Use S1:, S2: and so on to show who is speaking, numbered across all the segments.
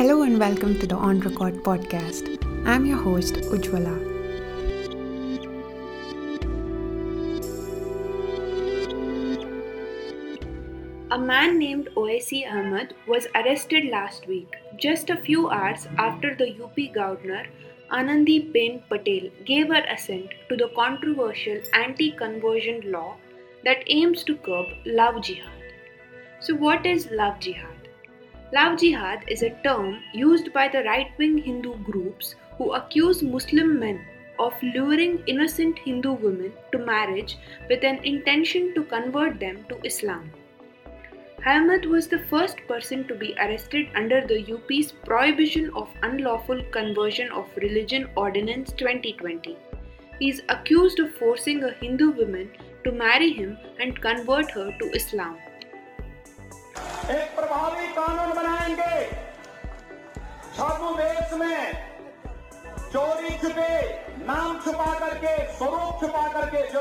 S1: Hello and welcome to the On Record podcast. I'm your host, Ujjwala. A man named Owaisi Ahmed was arrested last week, just a few hours after the UP Governor Anandiben Patel gave her assent to the controversial anti-conversion law that aims to curb love jihad. So what is love jihad? Love jihad is a term used by the right-wing Hindu groups who accuse Muslim men of luring innocent Hindu women to marriage with an intention to convert them to Islam. Ahmed was the first person to be arrested under the UP's Prohibition of Unlawful Conversion of Religion Ordinance 2020. He is accused of forcing a Hindu woman to marry him and convert her to Islam.
S2: एक प्रभावी कानून बनाएंगे। साधु देश में चोरी छुपे, नाम छुपा करके, स्वरूप छुपा करके जो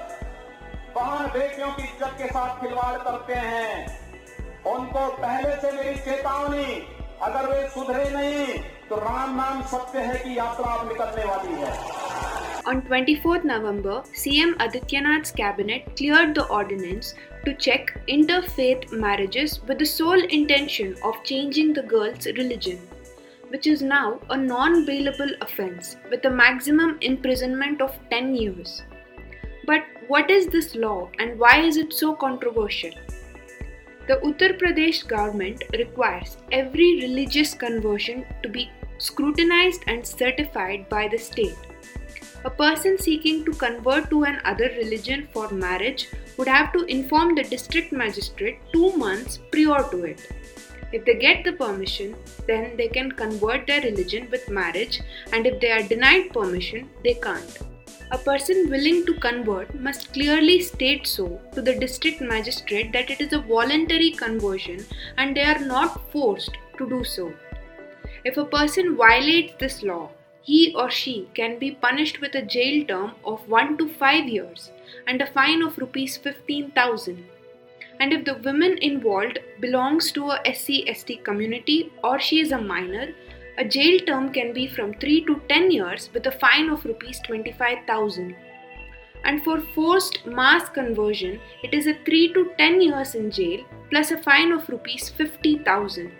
S2: लोग बहन बेटियों की इज्जत के साथ खिलवाड़ करते हैं, उनको पहले से मेरी चेतावनी, अगर वे सुधरे नहीं तो राम नाम सत्य है की यात्रा अब निकलने वाली है।
S1: On 24th November, CM Adityanath's cabinet cleared the ordinance to check interfaith marriages with the sole intention of changing the girl's religion, which is now a non-bailable offence with a maximum imprisonment of 10 years. But what is this law and why is it so controversial? The Uttar Pradesh government requires every religious conversion to be scrutinized and certified by the state. A person seeking to convert to another religion for marriage would have to inform the district magistrate 2 months prior to it. If they get the permission, then they can convert their religion with marriage, and if they are denied permission, they can't. A person willing to convert must clearly state so to the district magistrate that it is a voluntary conversion and they are not forced to do so. If a person violates this law, he or she can be punished with a jail term of 1 to 5 years and a fine of Rs 15,000. And if the woman involved belongs to a SC/ST community or she is a minor, a jail term can be from 3 to 10 years with a fine of Rs 25,000. And for forced mass conversion, it is a 3 to 10 years in jail plus a fine of Rs 50,000.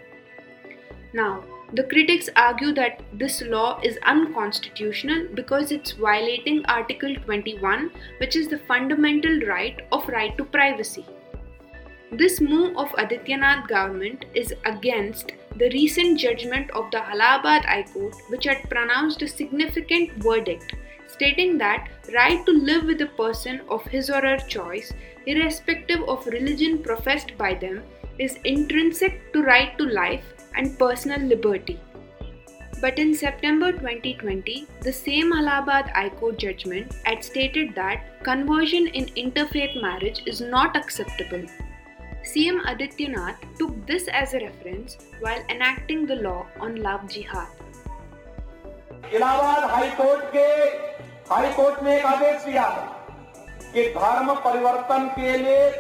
S1: Now, the critics argue that this law is unconstitutional because it's violating Article 21, which is the fundamental right to privacy. This move of Adityanath government is against the recent judgment of the Allahabad High Court, which had pronounced a significant verdict stating that right to live with a person of his or her choice, irrespective of religion professed by them, is intrinsic to right to life and personal liberty. But in September 2020, the same Allahabad High Court judgment had stated that conversion in interfaith marriage is not acceptable. CM Adityanath took this as a reference while enacting the law on love jihad.
S2: Allahabad high court ने एक आदेश दिया कि धर्म परिवर्तन के लिए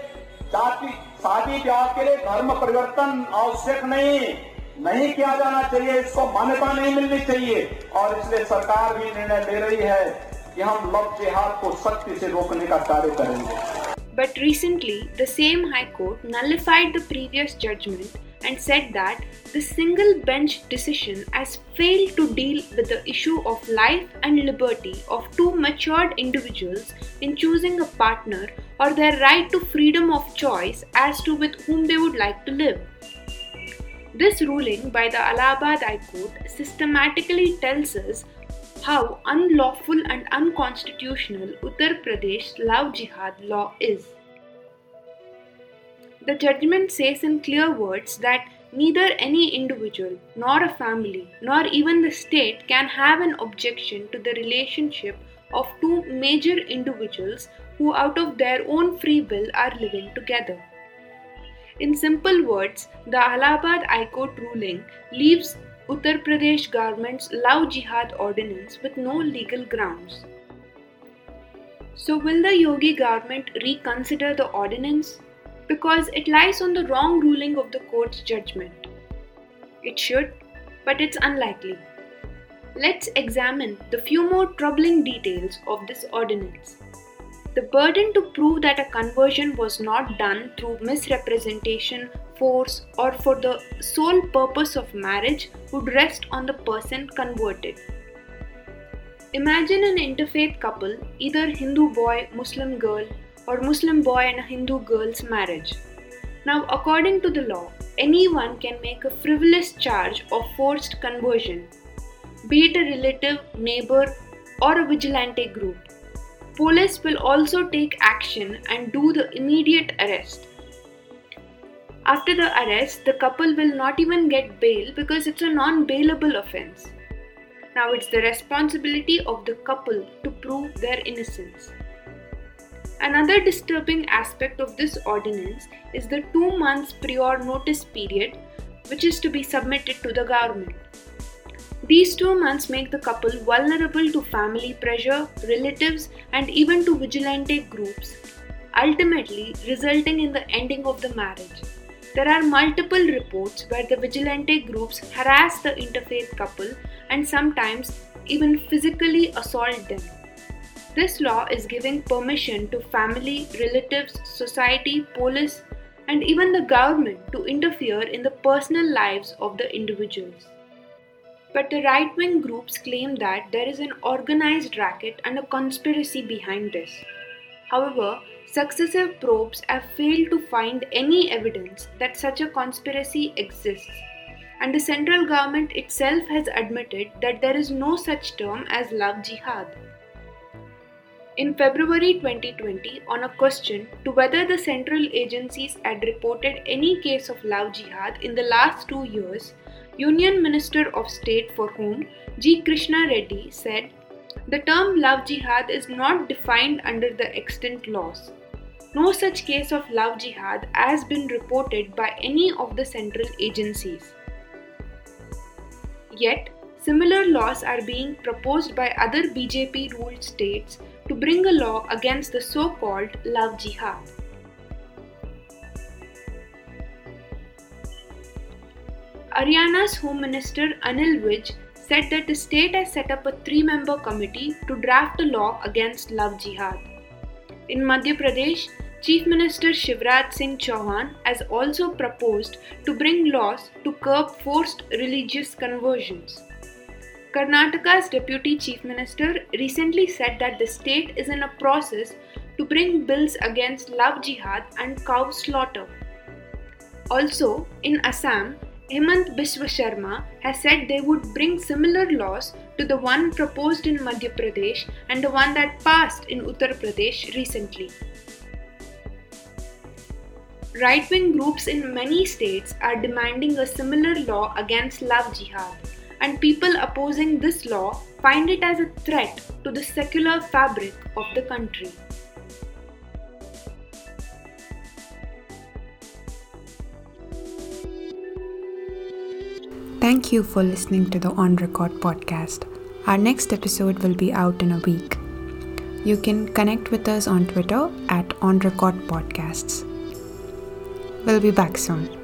S2: शादी ब्याह के लिए धर्म परिवर्तन आवश्यक नहीं किया जाना चाहिए, इसको मान्यता नहीं मिलनी चाहिए और इसलिए सरकार भी निर्णय ले रही है कि हम लव जिहाद को सख्ती से रोकने का कार्य करेंगे.
S1: But recently, the same High Court nullified the previous judgment and said that the single bench decision has failed to deal with the issue of life and liberty of two matured individuals in choosing a partner or their right to freedom of choice as to with whom they would like to live. This ruling by the Allahabad High Court systematically tells us how unlawful and unconstitutional Uttar Pradesh love jihad law is. The judgment says in clear words that neither any individual, nor a family, nor even the state can have an objection to the relationship of two major individuals who out of their own free will are living together. In simple words, the Allahabad High Court ruling leaves Uttar Pradesh government's love jihad ordinance with no legal grounds. So will the Yogi government reconsider the ordinance? Because it lies on the wrong ruling of the court's judgment. It should, but it's unlikely. Let's examine the few more troubling details of this ordinance. The burden to prove that a conversion was not done through misrepresentation, force, or for the sole purpose of marriage would rest on the person converted. Imagine an interfaith couple, either Hindu boy, Muslim girl, or Muslim boy and a Hindu girl's marriage. Now, according to the law, anyone can make a frivolous charge of forced conversion, be it a relative, neighbor, or a vigilante group. Police will also take action and do the immediate arrest. After the arrest, the couple will not even get bail because it's a non-bailable offense. Now it's the responsibility of the couple to prove their innocence. Another disturbing aspect of this ordinance is the 2 months prior notice period, which is to be submitted to the government. These 2 months make the couple vulnerable to family pressure, relatives, and even to vigilante groups, ultimately resulting in the ending of the marriage. There are multiple reports where the vigilante groups harass the interfaith couple and sometimes even physically assault them. This law is giving permission to family, relatives, society, police, and even the government to interfere in the personal lives of the individuals. But the right-wing groups claim that there is an organized racket and a conspiracy behind this. However, successive probes have failed to find any evidence that such a conspiracy exists, and the central government itself has admitted that there is no such term as love jihad. In February 2020, on a question to whether the central agencies had reported any case of love jihad in the last 2 years, Union Minister of State for Home, G. Krishna Reddy, said, "The term love jihad is not defined under the extant laws. No such case of love jihad has been reported by any of the central agencies." Yet, similar laws are being proposed by other BJP-ruled states to bring a law against the so-called love jihad. Haryana's Home Minister Anil Vij said that the state has set up a 3-member committee to draft a law against love jihad. In Madhya Pradesh, Chief Minister Shivraj Singh Chauhan has also proposed to bring laws to curb forced religious conversions. Karnataka's Deputy Chief Minister recently said that the state is in a process to bring bills against love jihad and cow slaughter. Also, in Assam, Hemant Biswa Sharma has said they would bring similar laws to the one proposed in Madhya Pradesh and the one that passed in Uttar Pradesh recently. Right-wing groups in many states are demanding a similar law against love jihad, and people opposing this law find it as a threat to the secular fabric of the country.
S3: Thank you for listening to the On Record podcast. Our next episode will be out in a week. You can connect with us on Twitter @OnRecordPodcasts. We'll be back soon.